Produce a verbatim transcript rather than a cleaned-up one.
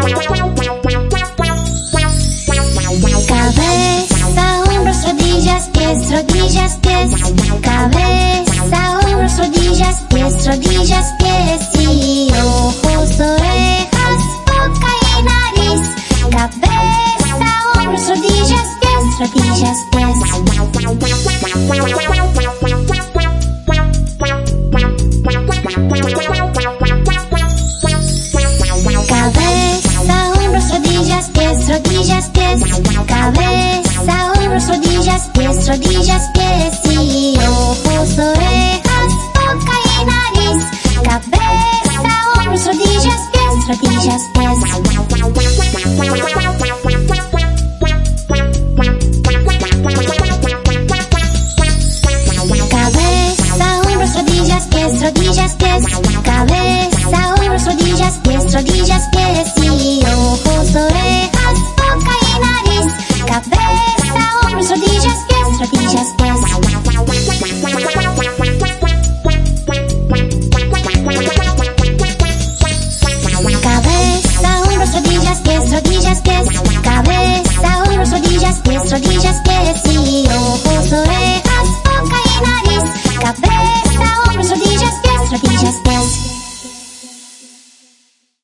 Cabeza, hombros, rodillas, pies, rodillas, pies. Cabeza, hombros, rodillas, pies, rodillas, pies. Y ojos, orejas, boca y nariz. Cabeza, hombros, rodillas, pies, rodillas, pies. Cabeza, hombros, rodillas, pies, rodillas, pies. Cabeza, hombros, rodillas, pies, rodillas, pies. Y ojos, orejas, boca y nariz. Cabeza, hombros, rodillas, pies, rodillas, pies. Cabeza, hombros, rodillas, pies, rodillas, pies. Cabeza, hombros, rodillas, pies, rodillas, pies.